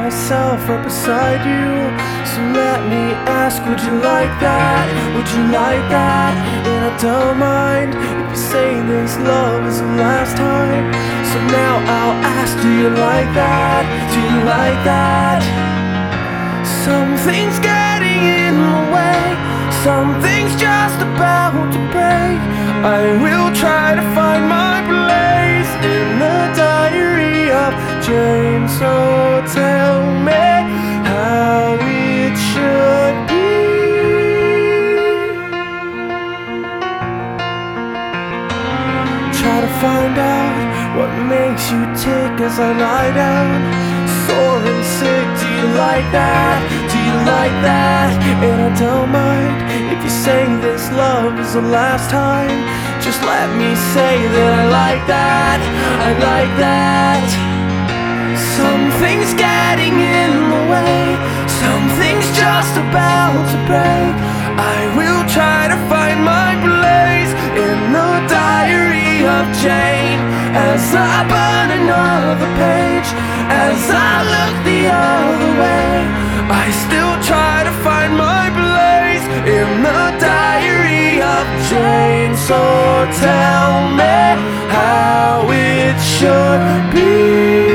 myself right beside you. So let me ask, would you like that? Would you like that? And I don't mind if you say this love is the last time. So now I'll ask, do you like that? Do you like that? Something's getting in the way, something's just about to break. I will try to find my place in the diary of Jane. So tell me how it should be. Try to find out what makes you tick as I lie down, sore and sick. Do you like that? Do you like that? And I don't mind if you say this love is the last time. Just let me say that I like that. I like that. Something's getting in the way, something's just about to break. I will try to find my place in the diary of Jane. As I burn another page, as I look the other way, I still try to find my place in the diary of Jane. So tell me how it should be.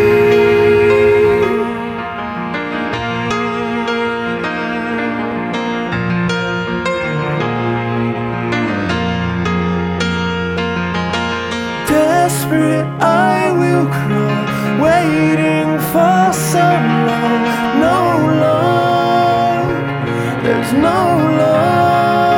Desperate, I will crawl, waiting for so long. No love, there's no love.